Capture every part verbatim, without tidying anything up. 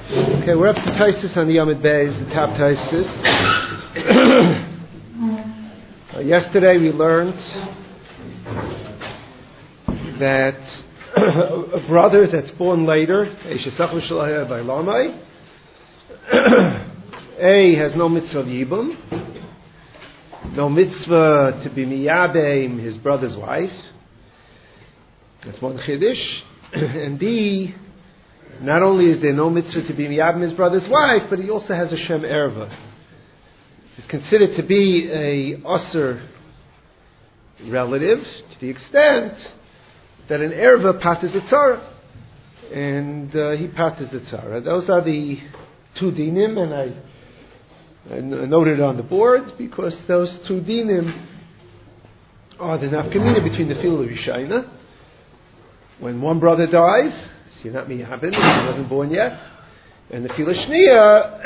Okay, we're up to Taisus on the Yomid Beis, the top Taisus. uh, yesterday we learned that a brother that's born later, A, has no mitzvah of Yibum, no mitzvah to be miyabeim his brother's wife. That's one chiddush. And B, not only is there no mitzvah to be miyabim his brother's wife, but he also has a shem erva. He's considered to be a usher relative to the extent that an erva patas etzara, and uh, he patas etzara. Those are the two dinim, and I, I noted it on the board because those two dinim are the nafkamina between the field of Yishayna. When one brother dies, see not miyabim, he wasn't born yet, and the field of Shniya,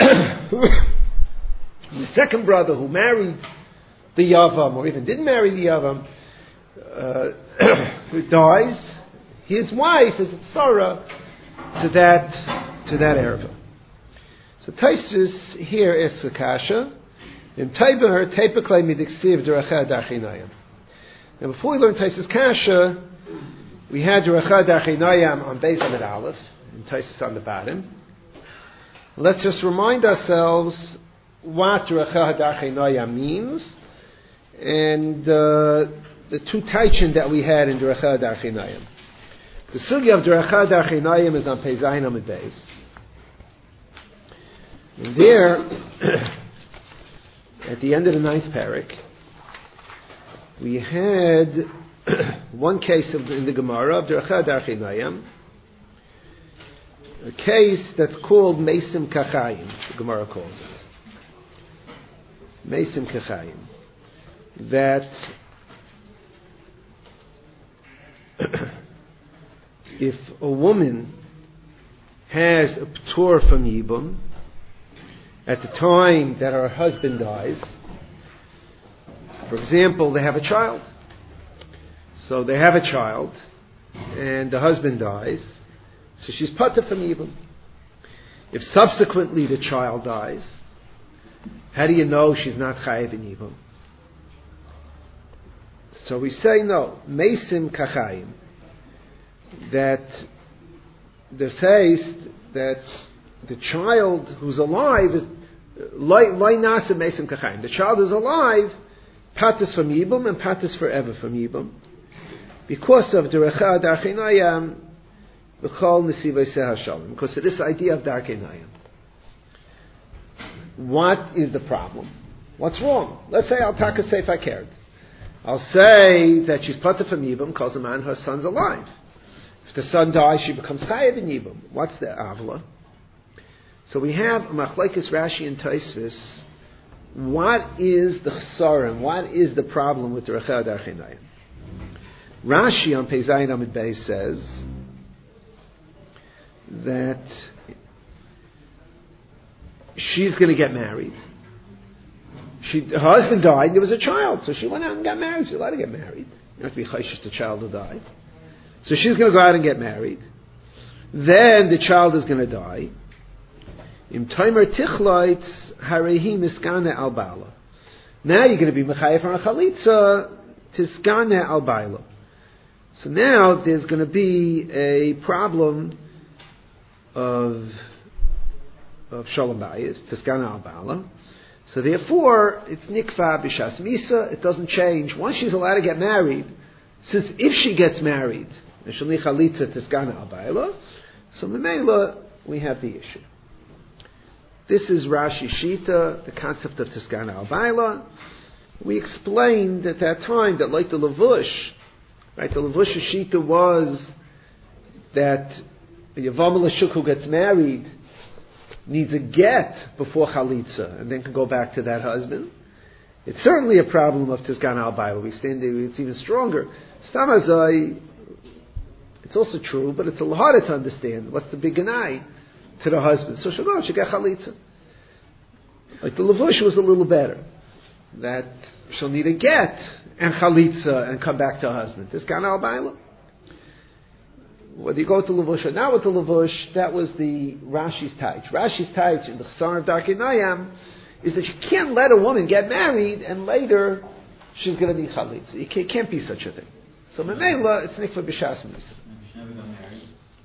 the second brother who married the Yavam, or even didn't marry the Yavam, uh, who dies, his wife is tzara to that to that erva. So Taisus here asks a kasha. Now before we learn Taisus kasha, we had Recha Darchinayam on Beis Amid Aleph, and Taisus on the bottom. Let's just remind ourselves what Recha Darchinayam means, and uh, the two taichin that we had in Recha Darchinayam. The sugya of Recha Darchinayam is on Beis Amid Beis. And there, at the end of the ninth parak, we had one case of, in the Gemara of Recha Darchinayam, a case that's called Mesim Kachayim, the Gemara calls it. Mesim Kachayim. That if a woman has a p'tur from Yibum at the time that her husband dies, for example, they have a child. So they have a child, and the husband dies, so she's patur from Yibum. If subsequently the child dies, how do you know she's not chayiv in Yibum? So we say no, Mesim Kachayim, that the says that the child who's alive is Loi Nasa Mesim Kachayim. The child is alive, patus from Yibum and patus forever from Yibum, because of the Recha Darchinayam, B'chol Nesivay Seh Shalom, because of this idea of Darchinayam. What is the problem? What's wrong? Let's say I'll taka say if I cared. I'll say that she's patur from Yibum because the man, her son's alive. If the son dies, she becomes chayiv in Yibum. What's the avla? So we have Machlekes Rashi and Tosfos. What is the chesaron? What is the problem with the Recha Darchinayam? Rashi on Pei Zayin Amid Beis says that she's going to get married. She, her husband died, there was a child, so she went out and got married. She's allowed to get married. You have to be chayshish the child who died. So she's going to go out and get married. Then the child is going to die. Im Tomer Tichloitz Harehi Miskane Al Bala. Now you're going to be mechayev on a chalitza Tiskane Al Baila. So now there's going to be a problem of of Shalom Bayis, Tiskana Al Bala. So therefore, it's Nikva B'Shas Misa, it doesn't change. Once she's allowed to get married, since if she gets married, Shani Chalitza Tiskana Al Baila, so Memela, we have the issue. This is Rashi Shita, the concept of Tiskana Al Baila. We explained at that time that like the Levush, right, the Levush Shita was that a Yavam L'Shuk who gets married needs a get before Chalitza and then can go back to that husband. It's certainly a problem of Tiskana Al Baila. We stand there, it's even stronger. Stamazai, it's also true, but it's a little harder to understand. What's the big ganai to the husband? So she'll go, she'll get Chalitza. Like the Levush was a little better. That she'll need a get and Chalitza and come back to her husband. Tiskana Al Baila. whether you go to Levush or not with the Levush, that was the Rashi's Taich. Rashi's Taich in the Chasar of Darkei Nayam is that you can't let a woman get married and later she's going to need Chalitza. It can't, can't be such a thing. So Memela, it's Nikva B'Shas Misa. She never got married.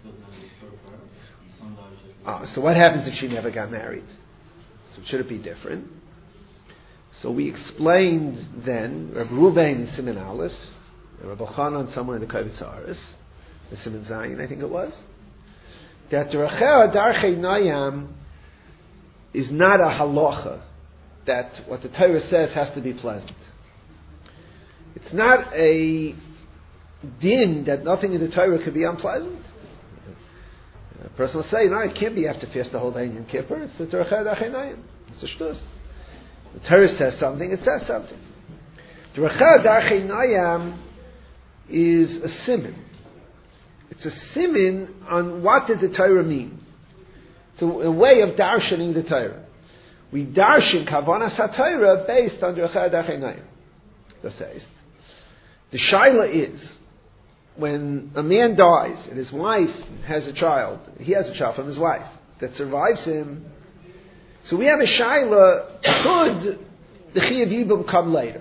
Ah, so what happens if she never got married? So should it be different? So we explained then, Rabbi Ruvain in Siman Aleph, Rabbi Chanan somewhere in the Kovetz Aharos, the Siman Zayin, I think it was, that Derechea Darchei Nayam is not a halacha, that what the Torah says has to be pleasant. It's not a din that nothing in the Torah could be unpleasant. A person will say, no, it can't be after fast the whole day in Yom Kippur. It's the Derechea Darchei Nayam. It's a shtus. The Torah says something, it says something. Derechea Darchei Nayam is a siman. It's a siman on what did the Torah mean. It's a, a way of darshaning the Torah. We darshan Kavanas HaTorah based on Derechea Darchei Nayam. That's it. The shaila is, when a man dies and his wife has a child, he has a child from his wife that survives him, so we have a shaila, could the Chiyuv Yibum come later?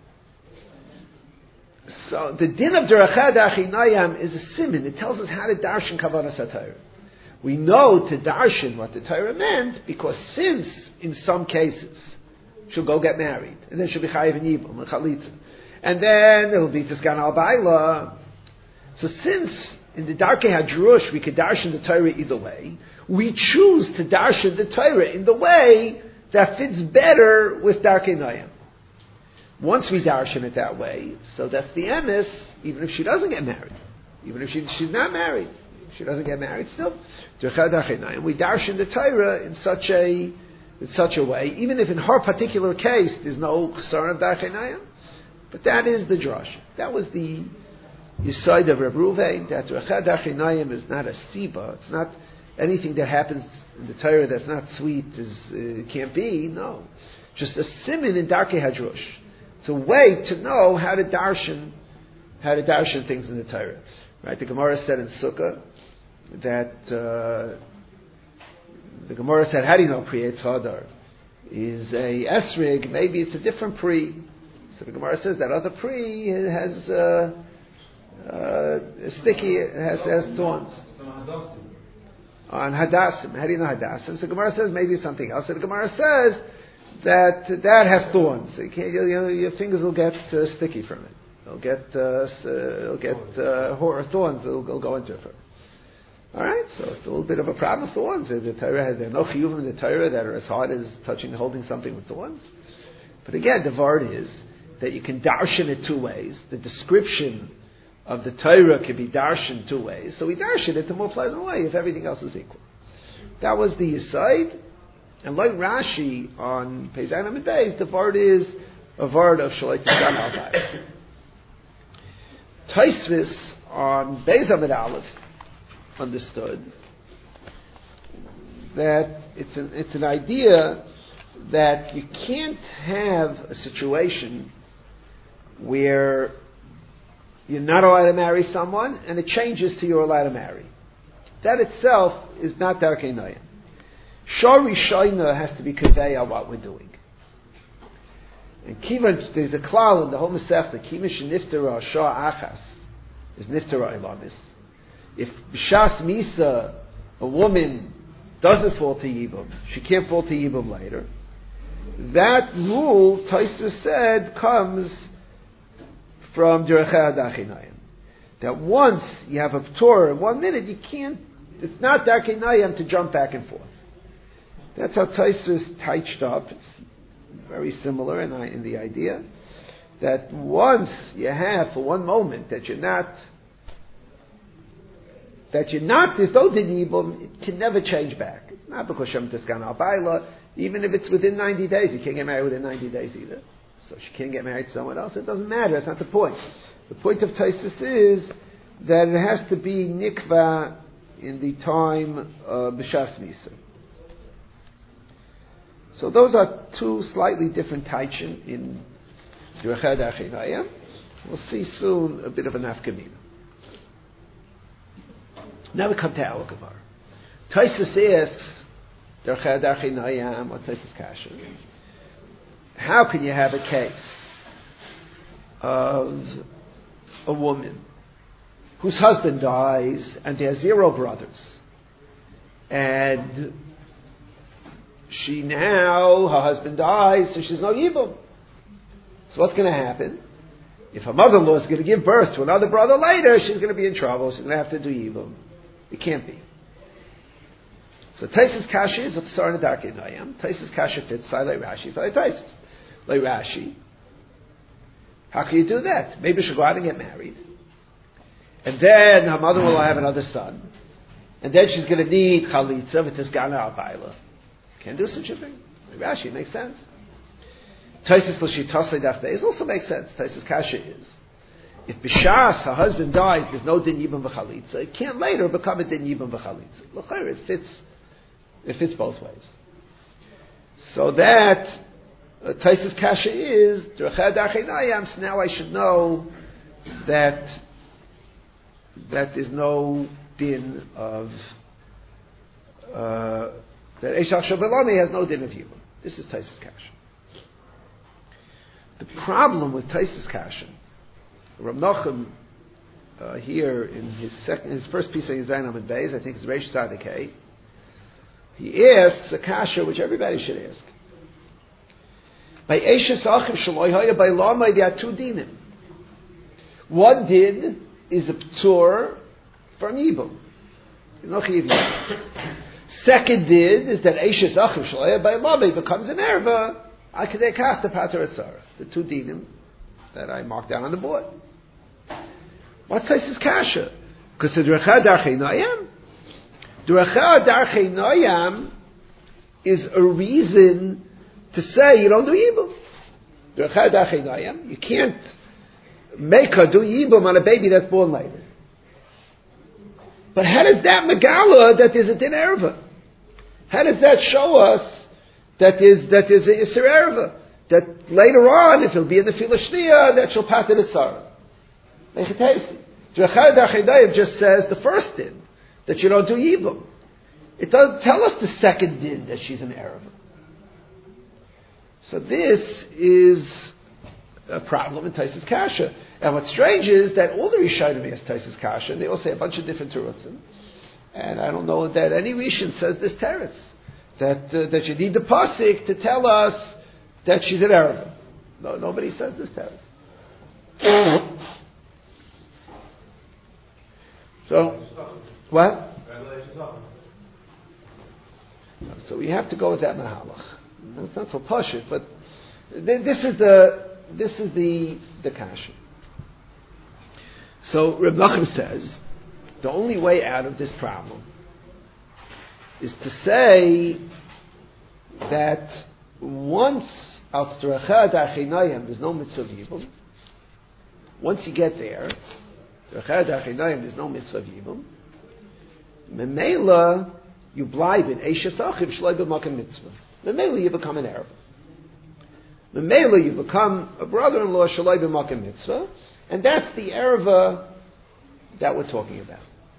So the din of Derechea Darchei Nayam is a siman. It tells us how to darshan Kavanas HaTorah. We know to darshan what the Torah meant because since in some cases she'll go get married and then she'll be chayiv in Yibum and Chalitza, and then it'll be Tiskan al Baila. So since in the Darkei HaDrush we could darshan the Torah either way, we choose to darshan the Torah in the way that fits better with Darkei Nayam. Once we darshan it that way, so that's the emes, even if she doesn't get married. Even if she, she's not married. If she doesn't get married still. Derechea Darchei Nayam. We darshan the Torah in such a in such a way, even if in her particular case there's no chasar of Darchei Nayam. But that is the drush. That was the Yesod of Reb Ruvain, that Derechea Darchei Nayam is not a siba. It's not anything that happens in the Torah that's not sweet, is uh, can't be. No. Just a siman in Darkei HaDrush. It's a way to know how to darshan, how to darshan things in the Torah. Right? The Gemara said in Sukkah that uh, the Gemara said, how do you know Pri Eitz Hadar is a esrig? Maybe it's a different Pri. So the Gemara says that other Pri has uh, uh, sticky, has has thorns. On Hadassim, how do you know Hadassim? So the Gemara says maybe it's something else. So the Gemara says that that has thorns. So you can't, you know, your fingers will get uh, sticky from it. They'll get, uh, it'll get uh, thorns. It'll, it'll go into it. All right, so it's a little bit of a problem with thorns. The Torah has there are no chiyuvim in the Torah that are as hard as touching, holding something with thorns. But again, the word is that you can darshan it two ways. The description of the Torah can be darshan two ways. So we darshan it the more pleasant way if everything else is equal. That was the Yesod. And like Rashi on Pei Zayin Amud Beis, the word is a word of Shalei Tiskan Al Bayis. Tosfos on Beis Amud Aleph understood that it's an, it's an idea that you can't have a situation where you're not allowed to marry someone and it changes to you're allowed to marry. That itself is not Darkei Nayam. Shor Rishayna has to be convey on what we're doing. And Kiva, there's a klal in the whole Masechta, Kiva Sheniftara Shor Achas is Niftara Ilamis. If B'Shas Misa, a woman doesn't fall to Yibum, she can't fall to Yibum later, that rule, Tosfos said, comes from Derechea Darchei Nayam. That once you have a Torah in one minute, you can't, it's not Darchei Nayam to jump back and forth. That's how Tosfos touched up. It's very similar in, in the idea that once you have for one moment that you're not, that you're not, there's no din yibum, it can never change back. It's not because Shem Tiskan Al Baila, even if it's within ninety days, you can't get married within ninety days either. So she can't get married to someone else, it doesn't matter, that's not the point. The point of Tosfos is that it has to be nikva in the time of B'Shas Misa. So those are two slightly different taichin in Derechea Darchei Nayam. We'll see soon a bit of an nafka mina. Now we come to our Gemara. Tosfos asks, Derech Darchei Noyam, or Tosfos Kasha, how can you have a case of a woman whose husband dies and they have zero brothers, and she now, her husband dies, so she's no yibum. So what's going to happen? If her mother-in-law is going to give birth to another brother later, she's going to be in trouble. She's going to have to do yibum. It can't be. So Tosfos Kasha is a Sarna Darkei Noyam. Tosfos Kasha fits by like Rashi, by Tosfos. Like Rashi. How can you do that? Maybe she'll go out and get married. And then her mother will have another son. And then she's going to need chalitza with this gana al-baila. Can't do such a thing. Like Rashi, it makes sense. Tosfos L'shitosei Daf Beis also makes sense. Tosfos Kasha is, if b'shas her husband dies, there's no din yibum v'chalitza. It can't later become a din yibum v'chalitza. L'chayr, it fits. It fits both ways. So that uh, Tosfos Kasha is Derech Darchei Noyam. So now I should know that that there's no din of uh, that Eishach Shabbalami has no din of yibum. This is Tosfos Kasha. The problem with Tosfos Kasha, Rav Nachum uh, here in his second, his first piece of Zayin Amud Beis, I think it's Reish Tzadikei, he asks a kasha which everybody should ask. By Eishes Achim Shaloi Haya by Lama, there are two dinim. One din is a ptur from Yibum. No chiv Yibum. Second din is that Eishes Achim Shaloi Haya by Lama becomes an erva. I can cast the pater etzara. The two dinim that I marked down on the board. What says is kasha? Because the Derech Darchei Noyam. Derech Darchei Noyam is a reason to say you don't do yibum. Derech Darchei Noyam, you can't make her do yibum on a baby that's born later. But how does that megala that there's a din erva? How does that show us that is that is a Isser erva? That later on, if it'll be in the Fila Shniya, that she'll pater the tzara. Mechetesi. Derech Darchei Noyam just says the first din, that you don't do yibum. It doesn't tell us the second din that she's an erva. So this is a problem in Tosfos Kasha. And what's strange is that all the Rishonim ask Tosfos Kasha, and they all say a bunch of different terutzim. And I don't know that any Rishon says this teretz, that uh, that you need the pasuk to tell us that she's an erva. No, nobody says this teretz. So, what? So we have to go with that mahalach. It's not so pashut, but this is the this is the the kasha. So Reb Nachum says the only way out of this problem is to say that once al Derech Darchei Noyam there's no mitzvah of yibum. Once you get there, Derech Darchei Noyam there's no mitzvah of yibum. Memela you blibe in Eishes Achim Shloi B'Makom Mitzvah. Memela you become an Arab. Memela you become a brother-in-law Shloi B'Makom Mitzvah, and that's the erva that we're talking about.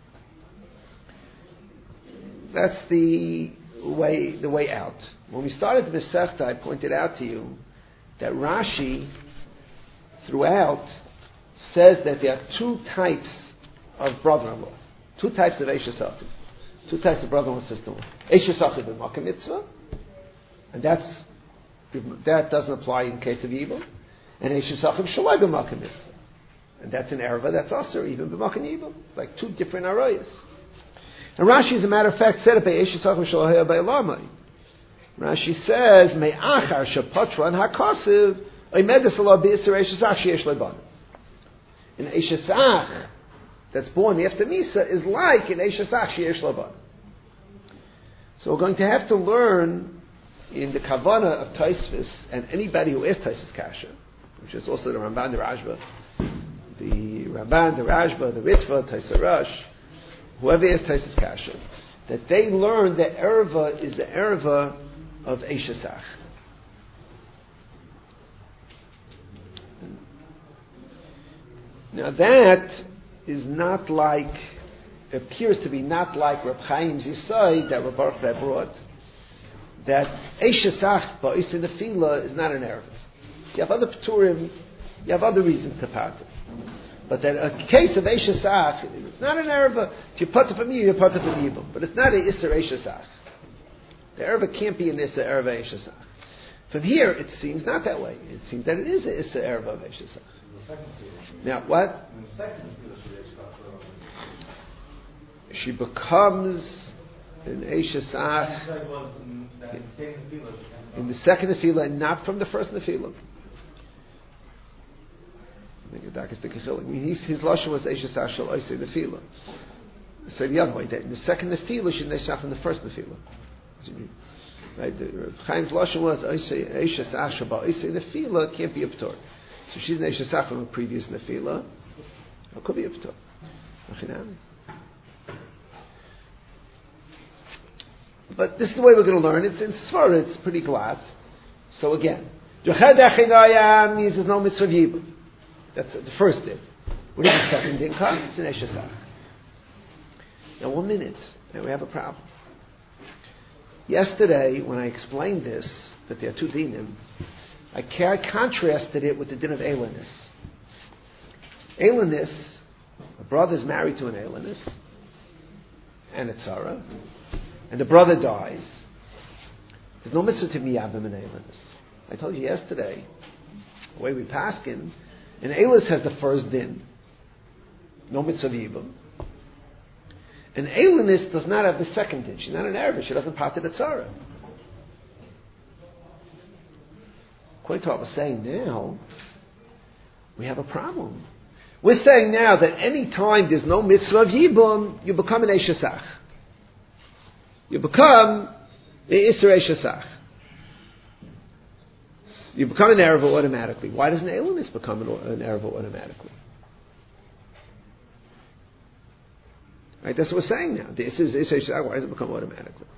That's the way the way out. When we started the Masechta, I pointed out to you that Rashi throughout says that there are two types of brother-in-law, two types of Eishes Achim. Two types of brother-in-law system. Eishes Achim b'Makom Mitzvah, and that's that doesn't apply in case of evil. And Eishes Achim Shaloi b'Makom Mitzvah, and that's an erva that's also even b'Makom Evil. It's like two different arayas. And Rashi, as a matter of fact, said it by Eishes Achim Shaloi b'Elamai. Rashi says, "Me'achar shepatran hakasiv oimedes alav b'Yisur Eishes Ach sheyesh leban." In Eishes Ach that's born after Misa is like an Eishes Ach sheyesh laban. So we're going to have to learn in the Kavanah of Tosfos, and anybody who asks Tosfos Kasha, which is also the Ramban, the Rashba, the Ramban, the Rashba, the Ritva, Tosfos Rosh, whoever asks Tosfos Kasha, that they learn that erva is the erva of Eishes Ach. Now that is not like appears to be not like Reb Chaim's Yisai that Reb Baruch Rebbe brought, that Eishasach Ba'is in the Fila is not an Erev. You have other Pturim, you have other reasons to pater. But that a case of Eishasach, it's not an Erev. If you put it from you, you put it from Yibum. But it's not a Isser Eishasach. The Erev can't be an Isser Erev Eishasach. From here, it seems not that way. It seems that it is an Isser Erev of Eishasach. Now, what? She becomes an Eishasach in the second Nefila and not from the first Nefila. I mean, his, his lashon was Eishasach Shal Oisei Nefila. So the other way, that in the second Nefila she Neishach from the first Nefila. Right? Chaim's lashon was Eishasach Shal Oisei Nefila can't be a Ptor. So she's an Eishasach from a previous Nefila. It could be a Ptor. But this is the way we're going to learn. It's in Svara, it's pretty glad. So again, Joched Achinayam means there's no mitzvah yibum. That's the first din. What is the second din come? It's an Eishasach. Now one minute, and we have a problem. Yesterday, when I explained this, that there are two dinim, I contrasted it with the din of Eilinus. Eilinus, a brother is married to an Eilinus, and a tzara, and the brother dies. There's no mitzvah to miyavim in Eilinus. I told you yesterday, the way we paskin, and Eilis has the first din, no mitzvah yibum. And Eilinus does not have the second din. She's not an Arab. She doesn't pater the tzara. According to what we're saying now, we have a problem. We're saying now that any time there's no mitzvah of yibum, you become an Eishasach. You become an Isser Eishasach. You become an Erev automatically. Why doesn't Eilinus become an, an Erev automatically? Right, that's what we're saying now. This is Isser Eishasach. Why does it become automatically?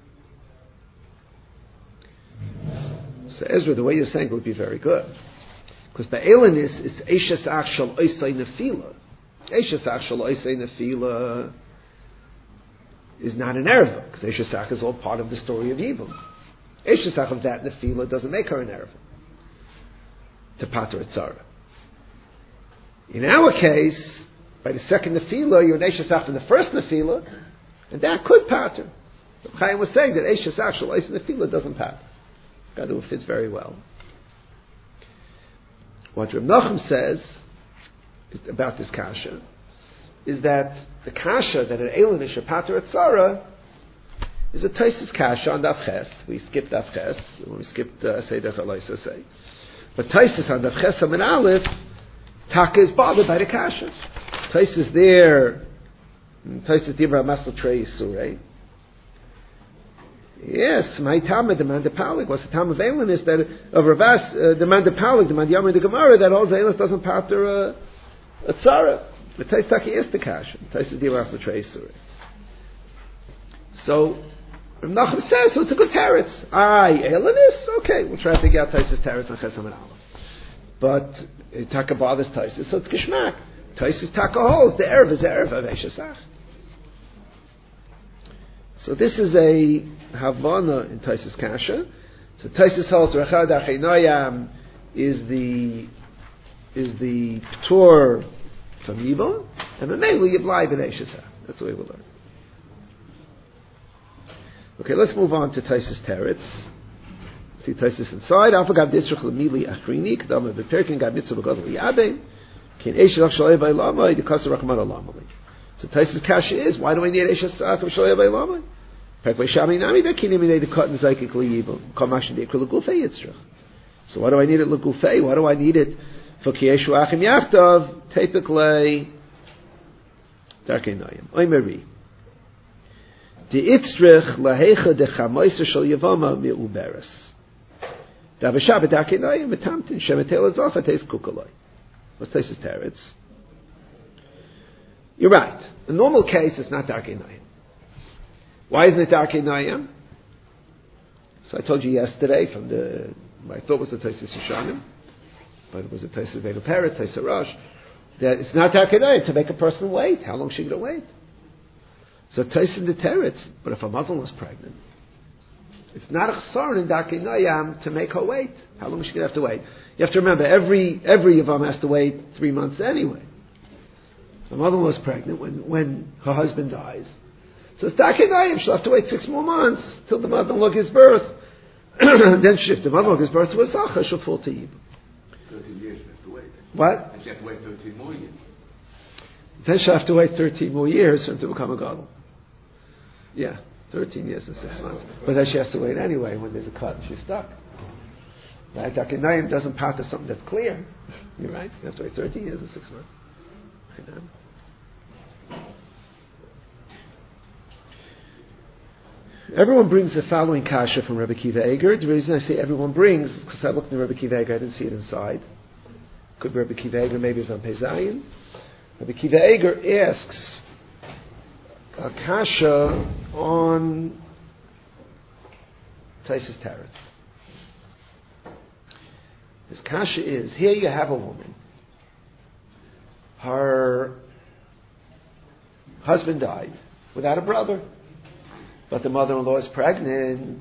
So Ezra, the way you're saying it would be very good. Because by Eilinus, it's Eishasach Shal Oisei Nefila. Eishasach Shal Oisei Nefila is not an Erev, because Eishasach is all part of the story of Yibum. Eishasach of that Nefila doesn't make her an Erev to pater tzara. In our case, by the second Nefila, you're an Eishasach from the first Nefila, and that could pater. Chaim was saying that Eishasach Shal Oisei Nefila doesn't pater. God will fit very well. What Reb Nachum says is about this kasha is that the kasha that an Eilinus should pater tzara is a Taisus kasha on Daf Ches. We skipped Daf Ches when we skipped uh, Seder Chalaisa say, but Taisus on Daf Ches Amid Aleph, Taka is bothered by the kasha. Taisus there, Taisus Dibra Masel Trei Surei. Yes, my Tama demand the Palik was the Tam of Eilinus that of Ravas uh, demand the Palik, demand Yom the Gemara that all Eilinus doesn't pater a tzara. The Tais Taki is the kasha. Tais is the Rasa Treisuri. So Rav Nachum says, so it's a good teretz. Aye, Eilinus? Okay, we'll try to figure out Taisus teretz on Chesam and Aleph. But Taka bothers Taisus, so it's Geshmak. Taisus Taka holds the Erev is the Erev of Eishasach. So this is a Havana in Taisus Kasha. So Taisus holds Rechad Achinayam is the is the Ptor from Yibum, and Mamelu Yiblai Ben Eishasach. That's the way we'll learn. Okay, let's move on to Taisus Teretz. See Taisus inside. Afagav Disrach Lemili Achrini Kadam Beperkin Gad Mitzvah Gadol Yabe Kin Eishasach Shalei Ba'Lamai Dekasar Rachman Alamali. So Taisus Kasha is, why do I need Eishasach from Shalei Ba'Lamai? Pekvei Shami Nami Dekinim Inei Dekat Nizayik Liyibum Kamash Dekri Legufei Yitzrach. So why do I need it Legufei? Why do I need it for Kieshu Achim Yachtav Tepekle Darkei Noyim Oimeri the Itzrich Lahecha de Chamoisa Shal Yavama Meuberes Davasha B'Darkei Noyim Metamtin Shemetel Azofa Teis Kukaloi. What's Taisus Teretz? You're right. In a normal case, it's not Darkei Noyim. Why isn't it Darkei Noyim? So I told you yesterday from the I thought it was the Taisus Yishanim, but it was a Taisus Velu Peretz, Taisus Rosh, that it's not Darkei Noyim to make a person wait. How long should you wait? So Taisin the Teretz, but if a mother was pregnant, it's not a chsaron in Darkei Noyam to make her wait. How long is she going to have to wait? You have to remember, every every Yavam has to wait three months anyway. If a mother was pregnant when, when her husband dies. So it's Darkei Noyam, she'll have to wait six more months till the mother-in-law gives birth. Then she, if the mother-in-law gives birth to a Zachar, she'll fall to Yibum. thirteen years she has to wait. What? And she has to wait thirteen more years. Then she'll have to wait thirteen more years for him to become a gadol. Yeah, thirteen years and six months. But then she has to wait anyway when there's a cut and she's stuck. Right? Darkei Noyam doesn't part to something that's clear. You're right. You have to wait thirteen years and six months. I know. Everyone brings the following kasha from Rebbe Kiva Eger. The reason I say everyone brings is because I looked in Rebbe Kiva Eger, I didn't see it inside. Could be Rebbe Kiva Eger, maybe it's on Pei Zayin. Rebbe Kiva Eger asks a kasha on Taisus Teretz. His kasha is, here you have a woman. Her husband died without a brother. But the mother-in-law is pregnant.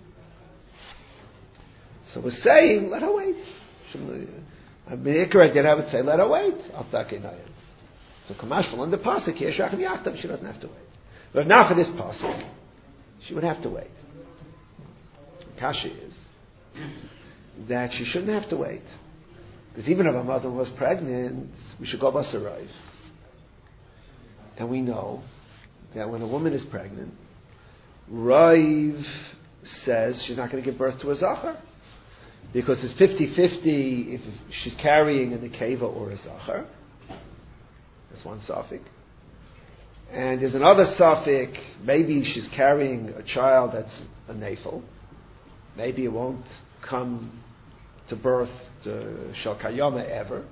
So we're saying, let her wait. I mean, correct, I would say, let her wait. So Kamashval on the pasuk here, Shachim Yachtav, she doesn't have to wait. But now for this pasuk, she would have to wait. Kasha is that she shouldn't have to wait. Because even if her mother was pregnant, we should go basarayv. And we know that when a woman is pregnant, Raiv says she's not going to give birth to a Zachar. Because it's fifty-fifty if she's carrying in the Keva or a Zachar. That's one suffix. And there's another suffix, maybe she's carrying a child that's a Nafel. Maybe it won't come to birth to Shal Kayama ever.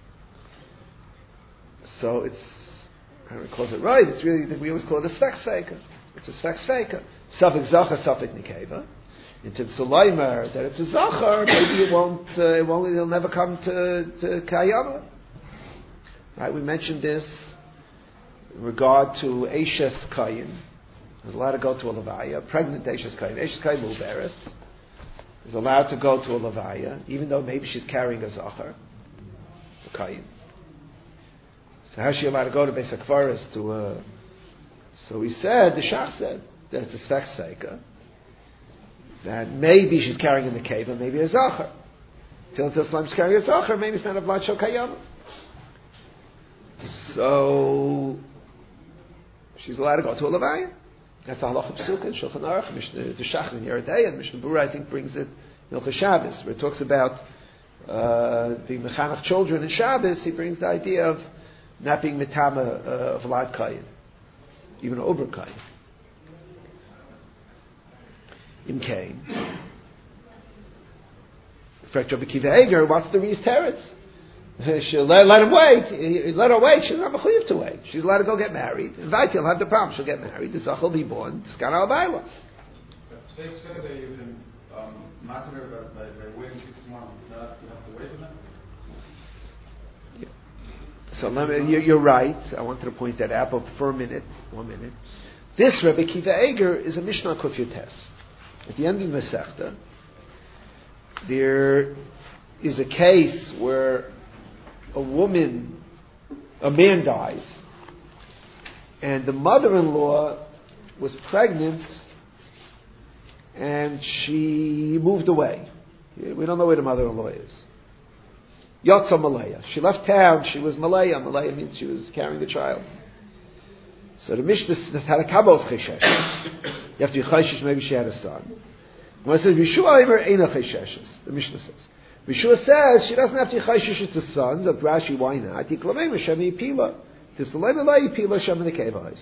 So it's, I don't know, calls it right, it's really, we always call it a Sfek Sveika. It's a Sfek Sveika. Suffix Zachar, suffix Nikeva. Into Sulaimer, that it's a Zachar, maybe it won't, uh, it won't, it'll never come to, to Kayama. Right, we mentioned this in regard to Eishes Kayin. There's allowed to go to a Levaya, pregnant Eishes Kayin. Eishes Kayin Mulberes is allowed to go to a Levaya, even though maybe she's carrying a Zachar, a Kayin. So how's she allowed to go to Beis HaKvaris to a... So he said, the Shach said, that it's a Sfek Seika, that maybe she's carrying in the cave, and maybe a Zachar. Till until Islam is carrying a Zachar, maybe it's not a Vlad Shal Kayama. So, she's allowed to go to a Levaya. That's the Halacha Psuka in Shulchan Aruch, Mishnah, the Shach in Yeridei, and Mishnah Berurah, I think, brings it in Hilchos Shabbos, where it talks about uh, being mechanach children in Shabbos. He brings the idea of not being mitama uh, of Vlad Kayin, even Ober Kayin. In Cain. Frek Rabbi Kiva Eger, what's the Reis Teretz? She'll let, let him wait. Let her wait. She's not mechuyev to wait. She's allowed to go get married. Invite, he'll have the problem. She'll get married. The Zach will be born. Skan al Baila. That's fair that you can um, matter her by, by waiting six months. Not you have to wait on that. Yeah. So let me, you're, you're right. I wanted to point that out, but for a minute, one minute. This Rabbi Kiva Eger is a Mishnah Kuf Yotes. At the end of the Masechta, there is a case where a woman, a man dies, and the mother-in-law was pregnant, and she moved away. We don't know where the mother-in-law is. Yotza Malaya. She left town. She was Malaya. Malaya means she was carrying the child. So the Mishnah had a Kabbalah Cheshesh. You have to be Cheshesh, maybe she had a son. When it says Yeshua Iver Eina Chesheshes, the Mishnah says. Yeshua says she doesn't have to Cheshesh it's a son. So Rashi, why not? Yiklamei Hashem Yipila. Tifsalei Malay Yipila Hashem in the Kevais.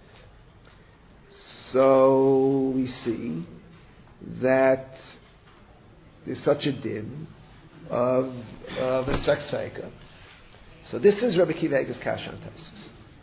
So we see that there's such a din of of a Sfek Seika. So this is Rabbi Kiva Eger's Kasha on Taisus.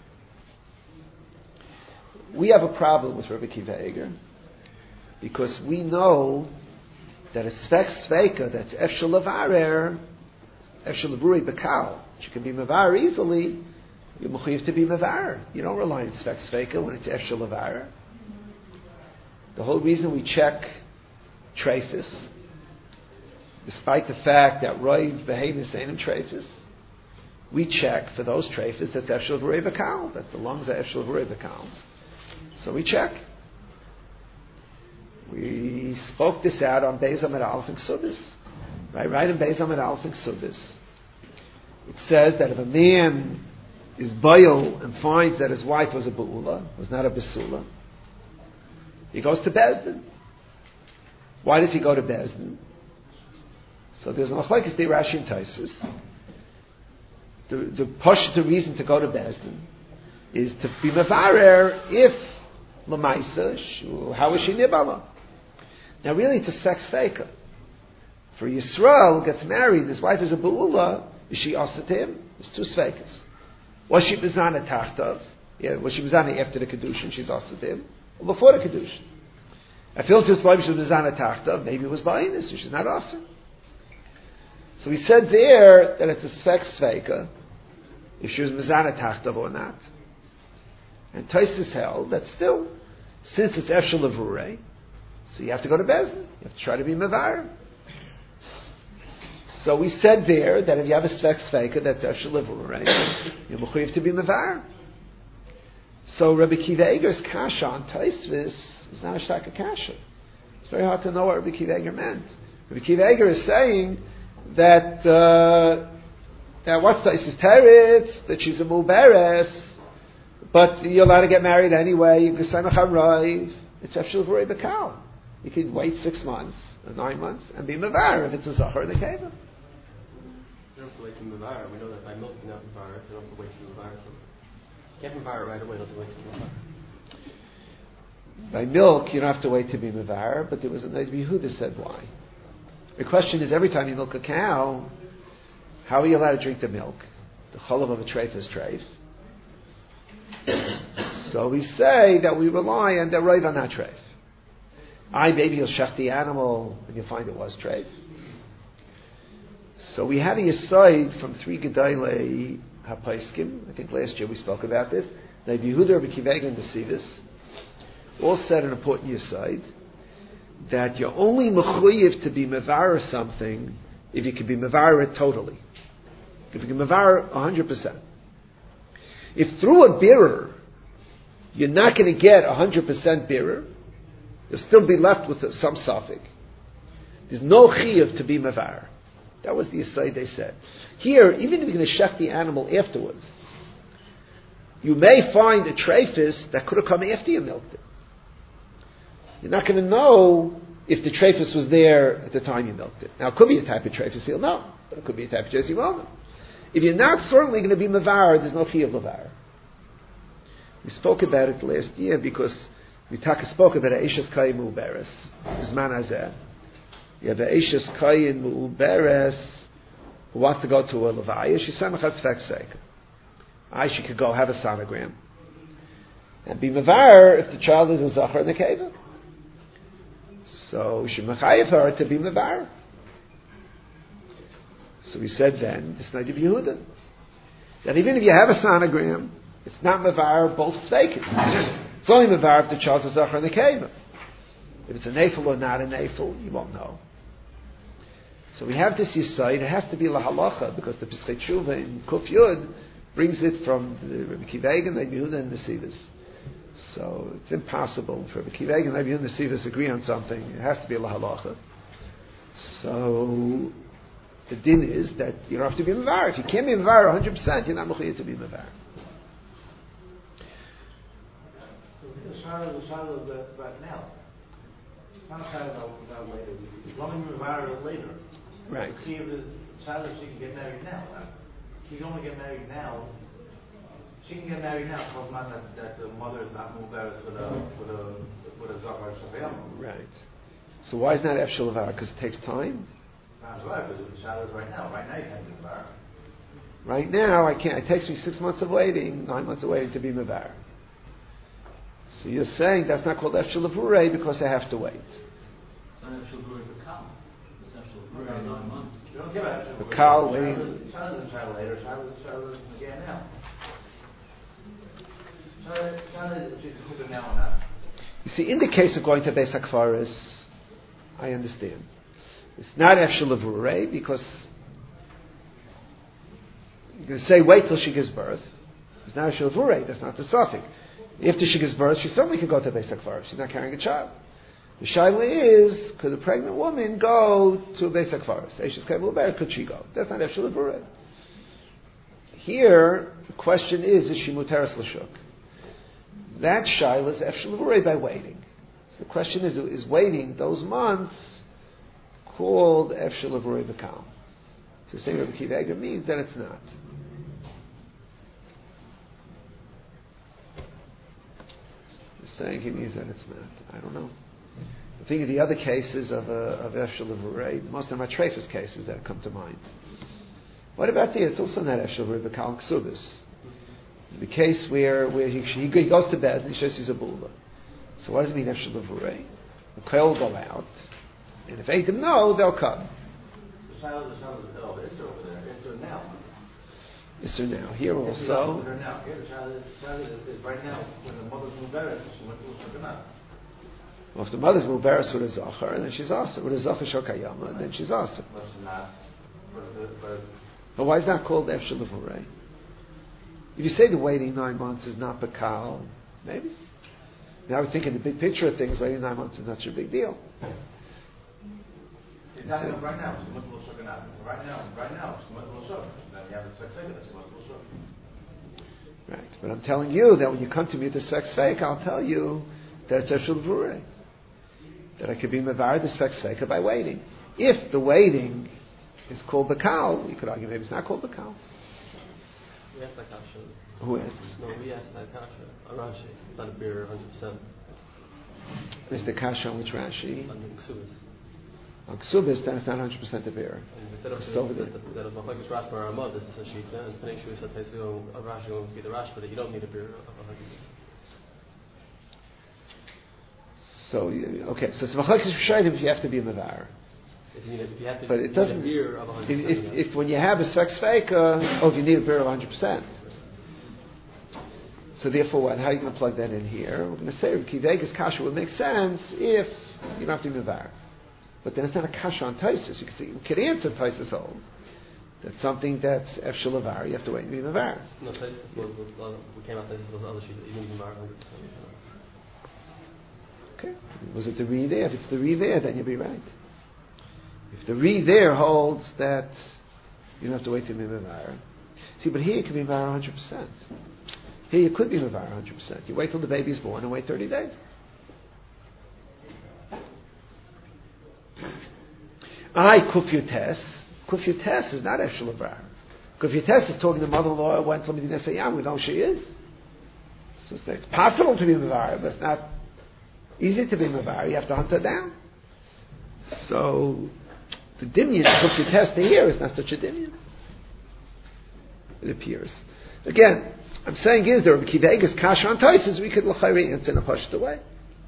We have a problem with Rabbi Kiva Eger because we know that a Sfek Sveika that's Efshel Levarer, Efshel Levrui Bekal, she can be Mevar easily, you're mechuyev to be mevar. You don't rely on svek sveika when it's efshel levar. The whole reason we check treifus, despite the fact that roiv behemoths ain't in treifus, we check for those treifus that's efshel v'rei v'kal. That's the lungs are efshel v'rei v'kal. So we check. We spoke this out on Beis Amud Aleph and Ksubis. Right, right in Beis Amud Aleph and Ksubis. It says that if a man is boil and finds that his wife was a Ba'ula, was not a Basula, he goes to Bezdin. Why does he go to Bezdin? So there's a machlekes de Rashi and Taisus. The the push the reason to go to Bezdin is to be mevarer if Lamaisa, how is she nibala? Now really it's a svek sveika. For Yisrael gets married, his wife is a Ba'ula, is she also to him? There's two sveikas. Was she Bizana Tachtav? Yeah, was she Bizana after the Kedushin? She's also to him. Or before the Kedushin? I feel to his wife she was Bizana Tachtav, maybe it was Ba'inus, so she's not also. So we said there that it's a svek sveika, if she was Bizana Tachtav or not. And Taisus held that still, since it's Efshel Levurei, so you have to go to Bezdin. You have to try to be Mevar. So we said there that if you have a Svek Sveika that's Efshel Levurei, you're mechuyev to be Mevar. So Rabbi Kiva Eger's kasha on Taisvis is not a shtaka kasha. It's very hard to know what Rabbi Kiva Eger meant. Rabbi Kiva Eger is saying that uh, that what's Taisvis Teretz, that she's a Muberes, but you're allowed to get married anyway. You can say Mecharoiv. It's Efshel Levurei Bekal. You can wait six months or nine months and be Mevar if it's a Zachar in the Keva. You don't have to wait to Mevar. We know that by milk you don't have to Mevar, so you don't have to wait to Mevar. So you can't Mevar right away, you don't have to wait to Mevar. By milk you don't have to wait to be Mevar, but there was a Ned Yehuda said why. The question is, every time you milk a cow, how are you allowed to drink the milk? The cholav of a treif is treif. So we say that we rely on the roiv on that treif. I maybe you'll shech the animal and you'll find it was treif. So we had a yisoid from three Gedolei HaPoskim. I think last year we spoke about this. Ned Yehuda, Rabbi Kiva Eger, and the Sivis all said an important yisoid that you're only mechuyev to be mevar something if you can be mevar it totally. If you can mevar one hundred percent. If through a birrer you're not going to get one hundred percent birrer, you'll still be left with some suffix. There's no chiyuv to be mevar. That was the aside they said. Here, even if you're going to shech the animal afterwards, you may find a treifus that could have come after you milked it. You're not going to know if the treifus was there at the time you milked it. Now, it could be a type of treifus you'll know, but it could be a type of treifus you won't know. If you're not certainly going to be mevar, there's no chiyuv levar. We spoke about it last year because we spoke about Eishes Kayin Mu'uberes. Zman Hazeh. You have Eishes Kayin Mu'uberes who wants to go to a levaya. She's Samachat Tzvek Sveika. I she could go have a sonogram and be mevar if the child is a zachar in the keva. So we should mechayev her to be mevar. So we said then, this night of Yehuda, that even if you have a sonogram, it's not mevar both sveikas. It's only mevar if the child is a zachar in the keva. If it's a nafel or not a nafel, you won't know. So we have this yisoid. It has to be lahalacha because the Pesachei Tshuva in Kuf Yud brings it from the Rabbi Kiva Eger, Rabbi Yehuda, and the Sivis. So it's impossible for Rabbi Kiva Eger, Rabbi Yehuda, and the Sivis agree on something. It has to be lahalacha. So the din is that you don't have to be mevar. If you can't be mevar one hundred percent, you're not mechuyev to be mevar. The shadow, the shadow of the right now. It's not a shadow about later. It's only mevar later. Right. See if the shadow she can get married now. She can only get married now. She can get married now. It's not that, that the mother is not mevaris with a with a with a zachar shavayam. Right. So why is not efshel levar? Because it takes time. Sounds right, because the shadow is right now. Right now you can't be mevar. Right now I can't. It takes me six months of waiting, nine months of waiting to be mevar. So you're saying that's not called efshel levurei because I have to wait. It's not efshel levurei for cow. It's efshel levurei nine months. You don't care about efshel The cow waiting. Shadow doesn't shadow later. Shadow shadow doesn't get now. You see, in the case of going to Beis HaKfaris, I understand. It's not Efshel Levurei because you can say wait till she gives birth. It's not Efshel Levurei. That's not the suffix. After she gives birth, she certainly could go to Beis HaKfaris. She's not carrying a child. The shaila is, could a pregnant woman go to a Beis HaKfaris? Eishes Kevil Ber, could she go? That's not Efshel Levurei. Here, the question is, is she Muteres L'Shuk? That shaila is Efshel Levurei by waiting. So the question is, is waiting those months called Efshel Levurei B'Kal? To say Rabbi Akiva Eiger means that it's not. Saying he means that it's not. I don't know. I think of the other cases of uh, of Efshel Levurei, most of my Treifus cases that come to mind. What about the? It's also not Efshel Levurei B'Kal Ksubis. The case where where he, he goes to Bez and he shows he's a bula. So what does it mean Efshel Levurei? The Koil will go out, and if Eidim know, they'll come. The child, the child is over. It's over there. It's now. It's now. Here also. Now. Here the child is, child is, is right now when the mother's muberes, she went to a shulchan. Well, if the mother's muberes with a zachar, then she's awesome. With a zachar shokayama, then she's awesome. But she's not. But, but, but why is that called Efshel Levurei? If you say the waiting nine months is not Bakal, maybe. Now we're thinking the big picture of things, waiting nine months is not such a big deal. It's happening right now. She went to a shulchan. Right now, right now, she went to a shulchan. Then you have a sex fake, she went to a shulchan. Right, but I'm telling you that when you come to me with the sex fake, I'll tell you that it's Efshel Levurei. That I could be mevar the sex fake by waiting. If the waiting is called Bakal, you could argue maybe it's not called Bakal. We asked that kasha. Who asks? No, we asked that kasha on Rashi. Not a beer, one hundred percent. Is the kasha on which Rashi? On the Ksubis. On Ksubis, then it's not one hundred percent a beer. And we said up to that if Machlekes Rashi or Ramah, this is a shita, and Penei Shui said a Rashi will be the Rashi, but you don't need a beer of one hundred percent. So, okay, so it's Machlekes Rishonim, you have to be a mevar. But it doesn't. If, if, if when you have a sex fake, uh, oh, you need a beer of one hundred percent. So therefore, what? How are you going to plug that in here? We're going to say Kivegas kasha would make sense if you don't have to be mevar. But then it's not a kasha on Taisus. You can see, we could answer Taisus holds. That's something that's Efshel Levar. You have to wait and be mevar. No, Taisus was, was, we came out Taisus was the other sheet. You didn't be mevar one hundred percent. Okay. Was it the re there? If it's the re there, then you'll be right. If the re there holds that you don't have to wait to be mevar. See, but here you can be mevar one hundred percent. Here you could be mevar one hundred percent. You wait till the baby's born and wait thirty days. I kufyutes. Kufyutes is not Efshel Levar. Kufyutes is talking to the mother-in-law went from Medina Sayyam. We know she is. So it's possible to be mevar, but it's not easy to be mevar. You have to hunt her down. So the dimyan kufyutes to here is not such a dimyan. It appears. Again, I'm saying is there Kivegas kasha on Taisus, we could l'chayri answer in a pushed way.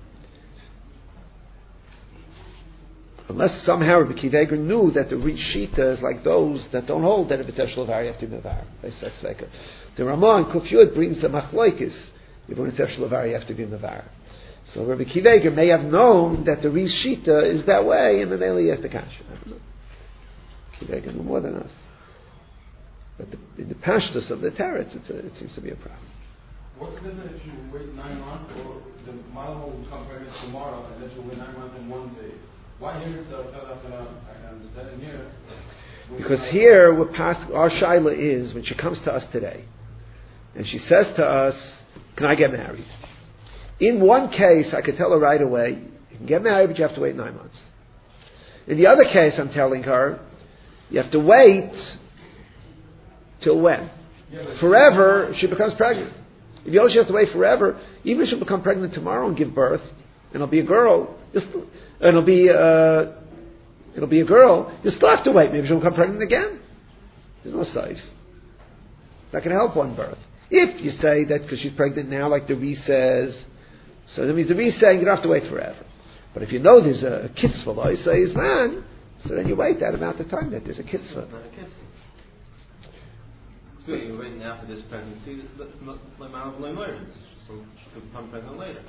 Unless somehow Rabbi Akiva Eiger knew that the rich shita is like those that don't hold that if it's Efshel Levar, you have to be mevar. The Ramah and Kufyud brings the machlokes. If it's Efshel Levar, you have to be mevar. So Rabbi Akiva Eiger may have known that the rich shita is that way, and then he has the kasha. I don't know. Akiva Eiger knew more than us. But the, in the pashtus of the teretz, it's a, it seems to be a problem. What's the difference if you wait nine months, or the mother will come pregnant tomorrow, and then she'll wait nine months and one day? Why here is the I understand here? Because here, we're past, our shaila is, when she comes to us today, and she says to us, can I get married? In one case, I could tell her right away, you can get married, but you have to wait nine months. In the other case, I'm telling her, you have to wait till when? Yeah, forever, she becomes pregnant. If you also have to wait forever, even if she'll become pregnant tomorrow and give birth, and it'll be a girl, and it'll be uh, it'll be a girl, you still have to wait. Maybe she'll become pregnant again. There's no safe. That can help one birth. If you say that because she's pregnant now, like the Re says, so that means the Re saying you don't have to wait forever. But if you know there's a kitzvah, I say is man, so then you wait that amount of time that there's a kitzvah. Not a kitzvah. So you're waiting after this pregnancy, like my my so she could become pregnant later.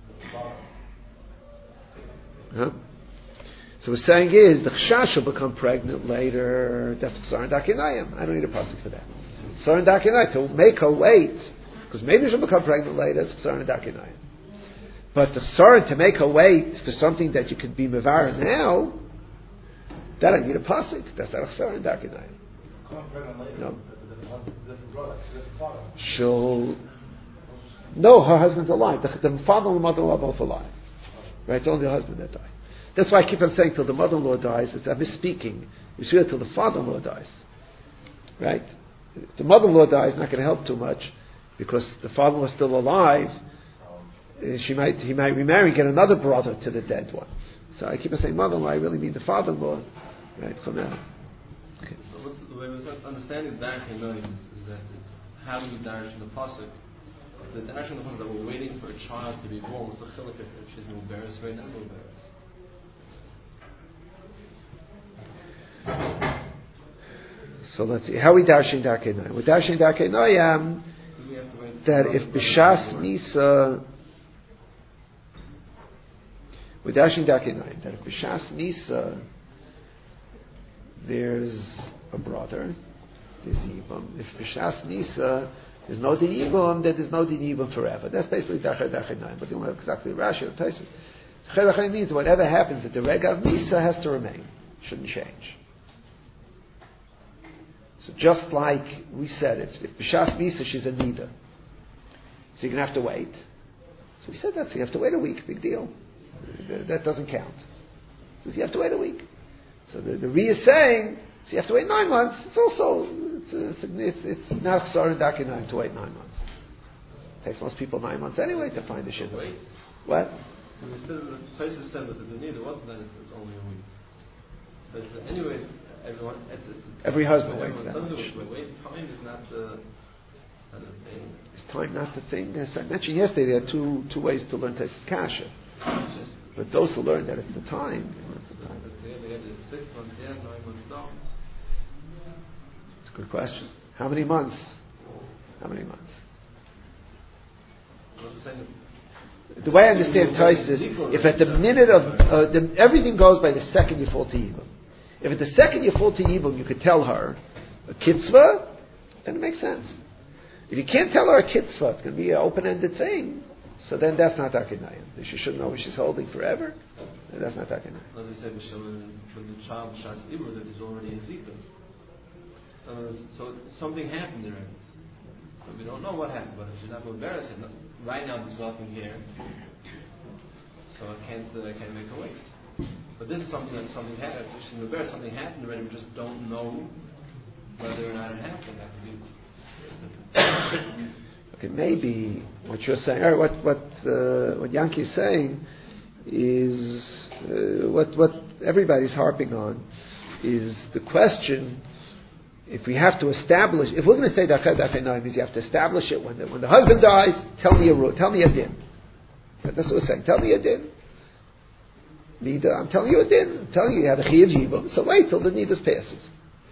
Huh? So we're saying is the chashash will become pregnant later. That's Chsaron Dakinayim. I don't need a pasuk for that. Chsaron Dakinayim to make her wait, because maybe she'll become pregnant later. It's Chsaron Dakinayim. But the Chsaron to make her wait for something that you could be mevar now, that I need a pasuk. That's not a Chsaron Dakinayim. No. She'll. No, her husband's alive. The, the father and the mother-in-law are both alive. Right? It's only the husband that died. That's why I keep on saying till the mother-in-law dies. It's, I'm misspeaking. It's really till the father-in-law dies. Right? If the mother-in-law dies, not going to help too much, because the father-in-law is still alive. She might, he might remarry and get another brother to the dead one. So I keep on saying mother-in-law. I really mean the father-in-law. Right? From now. Okay. So what's the way we're understanding Darkei Noam is that it's how do we darish in the pasuk? The darish in the pasuk that we're waiting for a child to be born. What's the chiluk if she's muberes right now muberes? So let's see. How are we darshing Darkei Noam? We're darshing Darkei Noam that if b'shas misa, we're darshing Darkei Noam that if b'shas misa there's a brother, there's Yibam. If b'shas misa there's no din Yibam, then there's no din Yibam forever. That's basically Darkei Noam. But you don't have exactly Rashi or Taisus. Darkei Noam means whatever happens at the rega of misa has to remain, shouldn't change. So just like we said, if, if b'shas misa she's a nida, so you're going to have to wait. So we said that, so you have to wait a week, big deal. That doesn't count. So you have to wait a week. So the, the Re is saying, so you have to wait nine months. It's also, it's, a, it's, it's not Chsaron Darkei Noam to wait nine months. It takes most people nine months anyway to find the shit. Wait. What? When we said, the Taisus said that the nida wasn't that it's only a week. But anyways, everyone, it's, it's, Every husband waits everyone, that much. But wait, time is not the, not the thing. Is time not the thing? As I mentioned yesterday, there are two two ways to learn Taisus Kasha. But those who learn that it's the time, it's the time. But they, they had six months, yeah, nine months down. It's a good question. How many months? How many months? The way I understand Taisus, if at the minute of uh, the, everything goes by the second you fall to Yibam. If at the second you fall to Yibam, you could tell her a kitzvah, then it makes sense. If you can't tell her a kitzvah, it's going to be an open-ended thing. So then that's not Darkei Noam. If she shouldn't know what she's holding forever, then that's not Darkei Noam. As we said, when the child shas ibur, that is already a zika. Uh, so something happened there. So we don't know what happened, but if she's not embarrassed, right now there's nothing here, so I can't, uh, I can't make her wait. But this is something that something happened. If she's embarrassed, something happened already. We just don't know whether or not it happened. That could be. Okay, maybe what you're saying, or what what uh, what Yankee is saying, is uh, what what everybody's harping on, is the question. If we have to establish, if we're going to say Darkei Noam, means you have to establish it when the, when the husband dies. Tell me a rule. Tell me a din. That's what we're saying. Tell me a din. Nida, I'm telling you a din. I'm telling you you have a chiyuv yibum. So wait till the nidas passes.